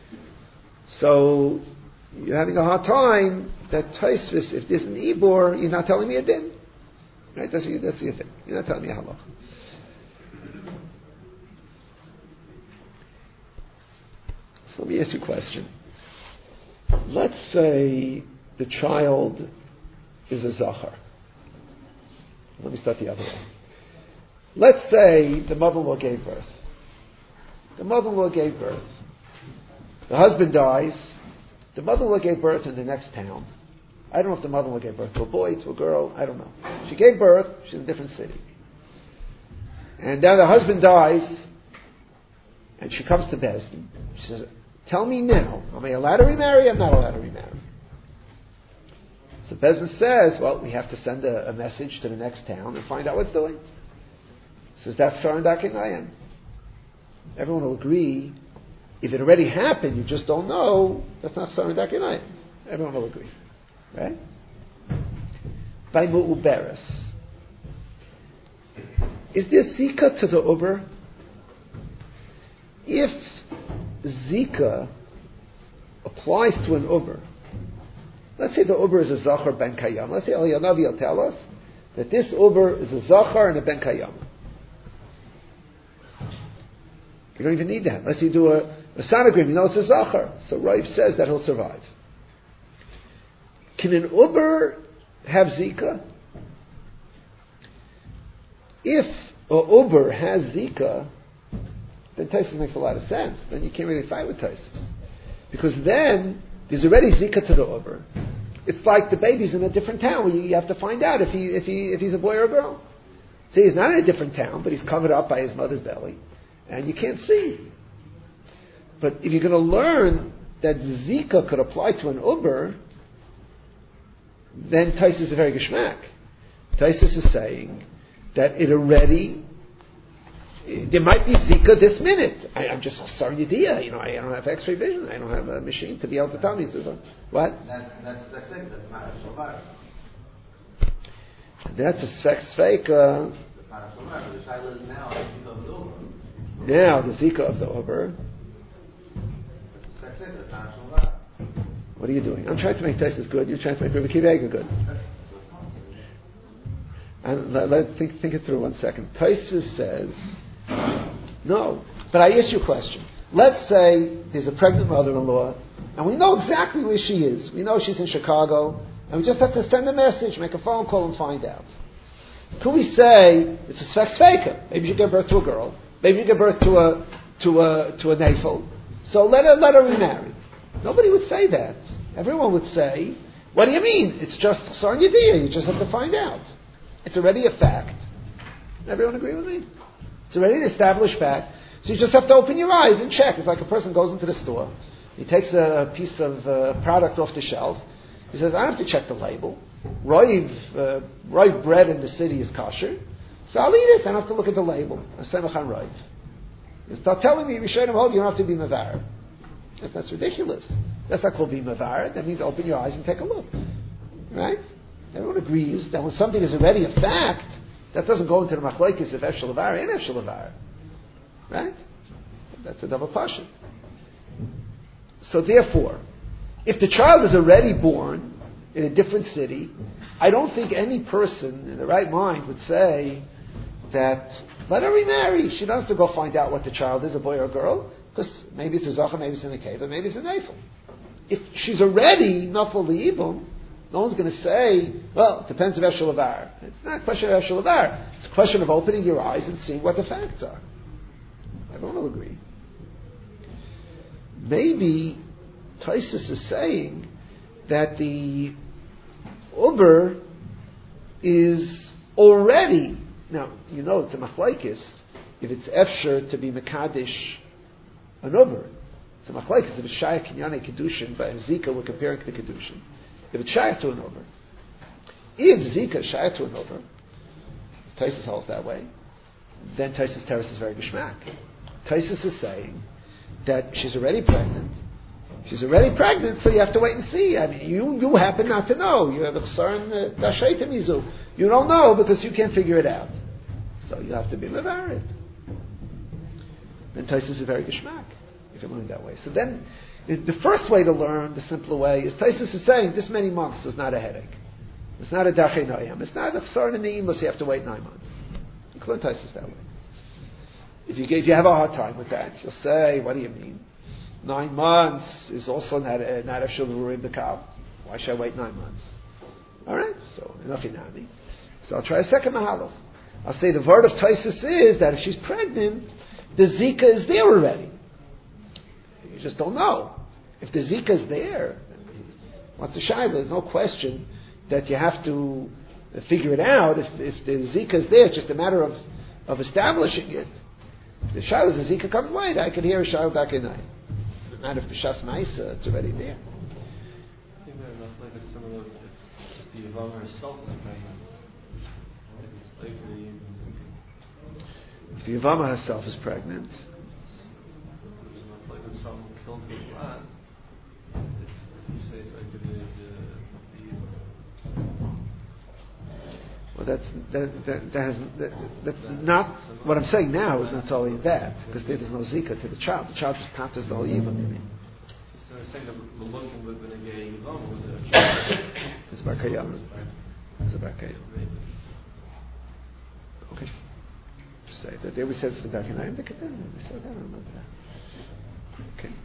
So you're having a hard time that Taisvis, if there's an ibor, you're not telling me a din. Right? That's your, that's your thing. You're not telling me a halach. So let me ask you a question. Let's say the child is a zachar. Let me start the other way. Let's say the mother-in-law gave birth. The mother-in-law gave birth. The husband dies. The mother-in-law gave birth in the next town. I don't know if the mother-in-law gave birth to a boy, to a girl. I don't know. She gave birth. She's in a different city. And then the husband dies. And she comes to Bezdin. She says, tell me now, am I allowed to remarry? I'm not allowed to remarry. So Bezdin says, well, we have to send a, a message to the next town and find out what's doing. Says, that's Chsaron Darkei Noam. Everyone will agree, if it already happened, you just don't know, that's not Chsaron Darkei Noam. Everyone will agree. Right? By Mu'uberes. Is there Zika to the Uber? If Zika applies to an Uber, let's say the uber is a zachar ben kayam. Let's say Eliyahu will tell us that this uber is a zachar and a ben kayam. You don't even need that. Unless you do a, a sonogram, you know it's a zachar. So Rav says that he'll survive. Can an uber have zika? If a uber has zika, then Taisus makes a lot of sense. Then you can't really fight with Taisus. Because then there's already zika to the uber. It's like the baby's in a different town where you, you have to find out if he if he if he's a boy or a girl. See, he's not in a different town, but he's covered up by his mother's belly, and you can't see. But if you're going to learn that zika could apply to an uber, then Taisus is a very geschmack. Taisus is saying that it already, there might be zika this minute. I, I'm just sorry idea. You know, I, I don't have X-ray vision. I don't have a machine to be able to tell me. So, what? That, that's that's it. That's not a shovar. That's a svek sveika. That's not a shovar. The shaila is now the zika of the uber. Now the zika of the uber. That's it. That's not a shovar. What are you doing? I'm trying to make Taisus good. You're trying to make Rabbi Akiva Eiger good. And let, let think, think it through one second. Taisus says, no. But I asked you a question. Let's say there's a pregnant mother-in-law, and we know exactly where she is. We know she's in Chicago, and we just have to send a message, make a phone call, and find out. Could we say it's a svek sveika? Maybe you give birth to a girl. Maybe you give birth to a to a to a nafel. So let her let her remarry. Nobody would say that. Everyone would say, what do you mean? It's just Chsar Yediyah. You just have to find out. It's already a fact. Everyone agree with me? It's already an established fact. So you just have to open your eyes and check. It's like a person goes into the store. He takes a piece of uh, product off the shelf. He says, I don't have to check the label. Roiv, uh, Roiv bread in the city is kosher. So I'll eat it. I don't have to look at the label. Asemachan Roiv. You start telling me, Rishonim hold, you don't have to be Mavar. That's, that's ridiculous. That's not called being Mavar. That means open your eyes and take a look. Right? Everyone agrees that when something is already a fact, that doesn't go into the machlokes of Efshel Avar and Efshel Avar. Right? That's a double pashut. So therefore, if the child is already born in a different city, I don't think any person in the right mind would say that, let her remarry. She doesn't have to go find out what the child is, a boy or a girl, because maybe it's a Zachar, maybe it's a Nekeva, maybe it's a Neifel. If she's already Nafal Le'ibum, no one's going to say, well, it depends on Eshel Avar. It's not a question of Eshel Avar. It's a question of opening your eyes and seeing what the facts are. Everyone will agree. Maybe Taisus is saying that the Uber is already, now, you know it's a machlokes, if it's efsher to be Mekadesh an Uber. It's a machlokes, if it's Shaya Kinyane Kedushin, by Zika we're comparing to Kedushin. If it's Shaya to an Uber. If Zika is Shaya to an Uber, Taisus holds that way, then Taisus Teres is very geschmack. Taisus is saying that she's already pregnant. She's already pregnant, so you have to wait and see. I mean, you, you happen not to know. You have a chsar dashay mizu. You don't know because you can't figure it out. So you have to be mevarid. Then Taisus is very geschmack, if you learn that way. So then, the first way to learn, the simpler way, is Taisus is saying this many months is not a headache. It's not a dachay noyam. It's not a chsar ne'imus, you have to wait nine months. You can learn Taisus that way. If you, if you have a hard time with that, you'll say, what do you mean? Nine months is also not a, not a shulur the cow. Why should I wait nine months? All right, so enough inami. So I'll try a second mahalo. I'll say the word of Taisus is that if she's pregnant, the Zika is there already. You just don't know. If the Zika is there, what's the shayla? There's no question that you have to figure it out. If, if the Zika is there, it's just a matter of, of establishing it. If the shayla, the Zika comes later, I can hear a shayla dakenai. Not if B'shas Ma'isa, it's already there. I think that enough like a similar if, if the Yavama herself is pregnant. If it's like the If the Yavama herself is pregnant, there's enough like if someone kills the rat, if you say it's like the the, the well, that's that that, that has that, that's not what I'm saying now is not only that because there's no zika to the child. The child just patters the whole yibam. You mean? So you're saying that we're looking with the gay Yidom with the It's Bar Kayam. It's a Bar Kayam. Okay. Say that. They always said it's the Bar Kayam. They said that. I don't know that. Okay.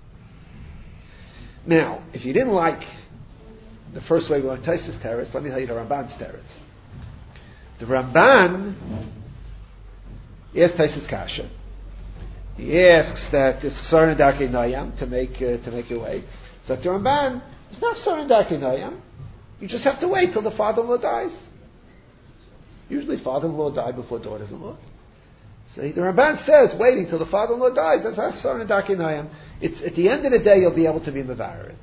Now, if you didn't like the first way we went Taisus Teretz, let me tell you the Ramban's Teretz. The Ramban asks Taisus Kasha. He asks that it's Ksar and Darkei Noyam to make uh, to make your way. So the Ramban, it's not Ksar and Darkei Noyam. You just have to wait till the father-in-law dies. Usually father-in-law die before daughters-in-law. So the Ramban says, waiting till the father-in-law dies, that's not Ksar and Darkei Noyam. It's at the end of the day you'll be able to be Mevaret.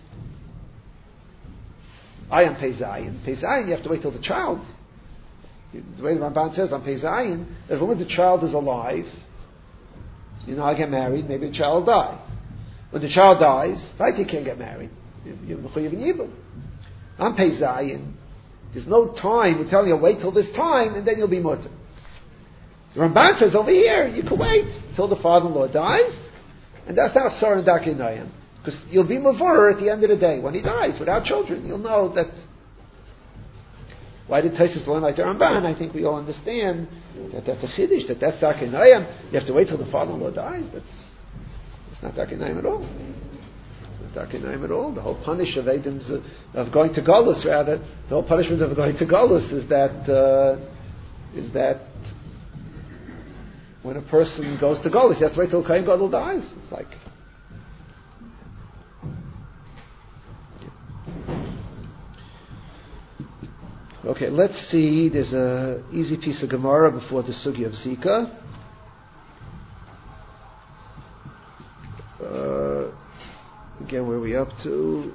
I am Peizayin. Peizayin, you have to wait till the child. The way the Ramban says on Peizayin, as long as the child is alive, you know, I get married, maybe the child will die. When the child dies, right, you can't get married. You're Mechuyev in Yibum. On Peizayin, there's no time. We're telling you, wait till this time, and then you'll be mutter. The Ramban says over here, you can wait till the father-in-law dies, and that's not Ksar and Darkei Noyam. Because you'll be Mavur at the end of the day. When he dies, without children, you'll know that. Why did Taisus learn like the Ramban? I think we all understand that that's a Chiddush, that that's Darkei Noyam. You have to wait till the father-in-law dies. That's, that's not Darkei Noyam at all. It's not Darkei Noyam at all. The whole punish of Adam's, uh, of going to Golus, rather, the whole punishment of going to Golus is that, uh, is that when a person goes to Golus, he has to wait till Kohen Gadol dies. It's like, okay, let's see. There's a easy piece of Gemara before the Sugi of Zika. Uh, again, where are we up to?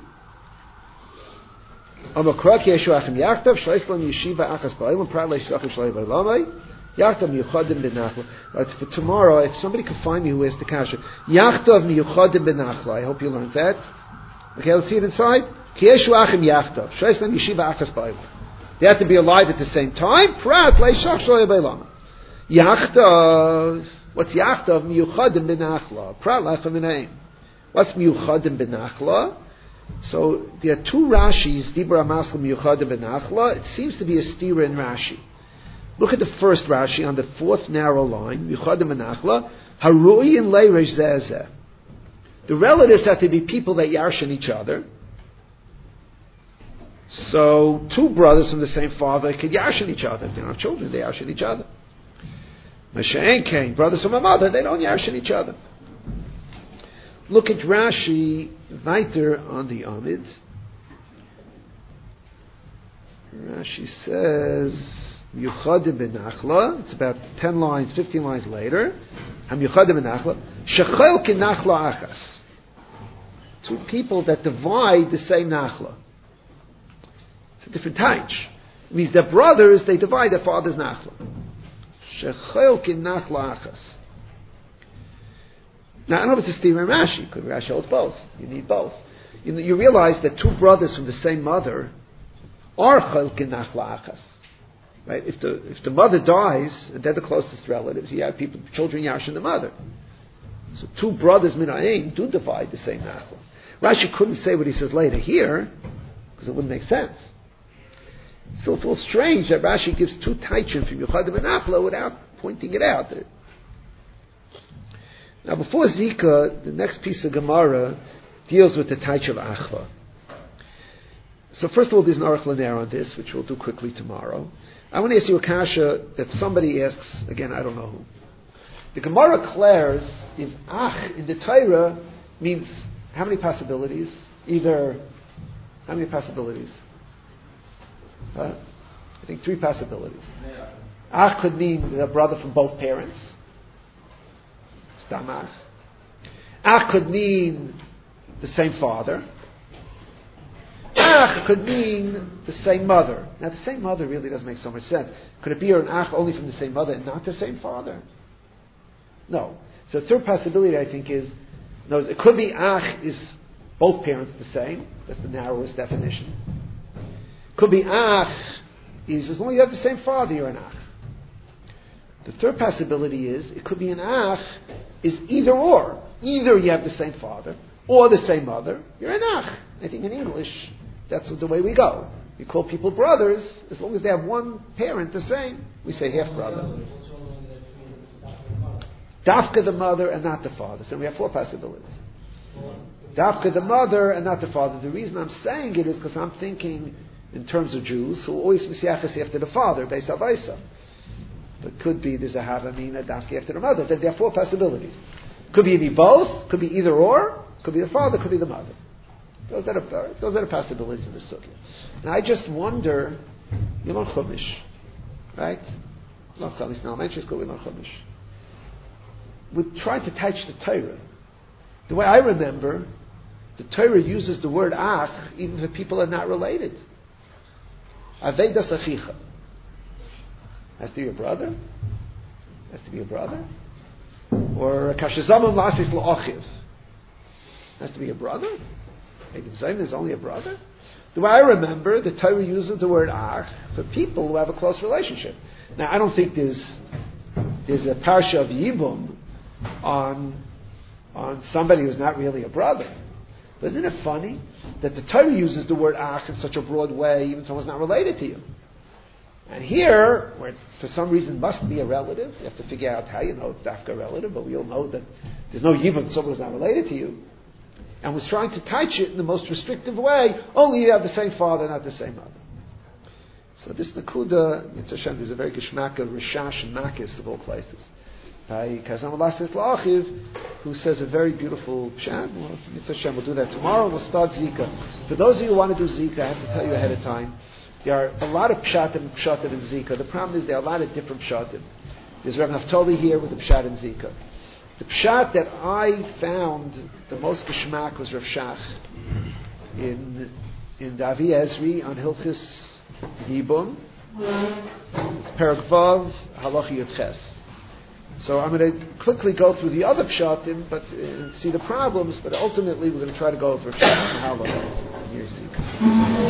Amakrak Yeshu Achim Yachtav Shleislam Yeshiva Achas Ba'ilum Prat Leishachim Shlei Ba'ilomai Yachtav Miyuchadim B'Nachla. Right, for tomorrow, if somebody can find me who has the kasha, Yachtav Miyuchadim B'Nachla. I hope you learned that. Okay, let's see it inside. Yeshu Achim Yachtav Shleislam Yeshiva Achas Ba'ilum. They have to be alive at the same time. Prat leishach shloya b'ilama. Yachtav. What's yachtav? Miyuchadim b'nachla. Prat lechem v'neim. What's miyuchadim b'nachla? So there are two Rashis. Dibra Maskal miyuchadim b'nachla. It seems to be a stira in Rashi. Look at the first Rashi on the fourth narrow line. Miyuchadim b'nachla. Haruyin leiresh zeh. The relatives have to be people that yarshin each other. So, two brothers from the same father could yashin each other. If they don't have children, they yashin each other. Mashaen came, brothers from a mother, they don't yashin each other. Look at Rashi, weiter on the Amid. Rashi says, Yuchadim b'nachla, it's about ten lines, fifteen lines later. Ham Yuchadim b'nachla, Shechel ki nachla achas. Two people that divide the same nachla. It's a different taich. It means they're brothers, they divide their father's nachla. Shechel ki nachla achas. Now, I don't know if it's a Stephen Rashi, because Rashi holds both. You need both. You, you realize that two brothers from the same mother are chel ki nachla achas. Right? If the if the mother dies, and they're the closest relatives, you have people, children yashin the mother. So two brothers minayim do divide the same nachla. Rashi couldn't say what he says later here, because it wouldn't make sense. So it feels strange that Rashi gives two taichim from Yuchadim and Nachla without pointing it out. Now, before Zika, the next piece of Gemara deals with the taich of Achva. So first of all, there's an Aruch Laner on this, which we'll do quickly tomorrow. I want to ask you a kasha that somebody asks, again, I don't know who. The Gemara declares if Ach in the Torah means how many possibilities? Either, how many possibilities? Uh, I think three possibilities. Yeah. Ach could mean a brother from both parents. Stam Ach. Ach could mean the same father. Ach could mean the same mother. Now, the same mother really doesn't make so much sense. Could it be an Ach only from the same mother and not the same father? No. So the third possibility, I think, is no, it could be Ach is both parents the same. That's the narrowest definition. Could be Ach is as long as you have the same father, you're an Ach. The third possibility is it could be an Ach is either or. Either you have the same father, or the same mother, you're an ach. I think in English, that's the way we go. We call people brothers as long as they have one parent the same. We say half brother. Dafka the mother and not the father. So we have four possibilities. Dafka the mother and not the father. The reason I'm saying it is because I'm thinking in terms of Jews who always misiachas after the father, Beis Avaisa. But could be there's a Havamina Dafka after the mother. Then there are four possibilities. Could be any both, could be either or, could be the father, could be the mother. Those are the, those are the possibilities in the Sukkah. Now I just wonder, you learn Chumash, right? Not Chumash, now elementary school we learn Chumash. We try to touch the Torah. The way I remember, the Torah uses the word ach even if people are not related. Avedas achicha. Has to be a brother? Has to be a brother? Or kashazamam lasis la'achiv. Has to be a brother? There's only a brother? The way I remember, the Torah uses the word ach for people who have a close relationship. Now, I don't think there's there's a parsha of Yibum on on somebody who's not really a brother. But isn't it funny that the Torah uses the word ach in such a broad way, even someone's not related to you? And here, where it's for some reason must be a relative, you have to figure out how you know it's dafka relative, but we all know that there's no yibum, someone who's not related to you. And was trying to touch it in the most restrictive way, only you have the same father, not the same mother. So this Nakuda, Yitzhak Hashem, there's a very geshmak of Rishash and Makis of all places. By Kazam Alasis La'achiv, who says a very beautiful pshat. Well, Yitzhak Hashem, we'll do that tomorrow. We'll start Zika. For those of you who want to do Zika, I have to tell you ahead of time, there are a lot of pshatim and pshatim in Zika. The problem is there are a lot of different pshatim. There's Rav Naftali here with the pshat in Zika. The pshat that I found the most geshmak was Rav Shach in in Davi Ezri on Hilchis Yibum. It's Perek Vav Halacha Yud Ches. So I'm going to quickly go through the other pshatim, but uh, see the problems. But ultimately, we're going to try to go over pshat and halacha. Here's Zika.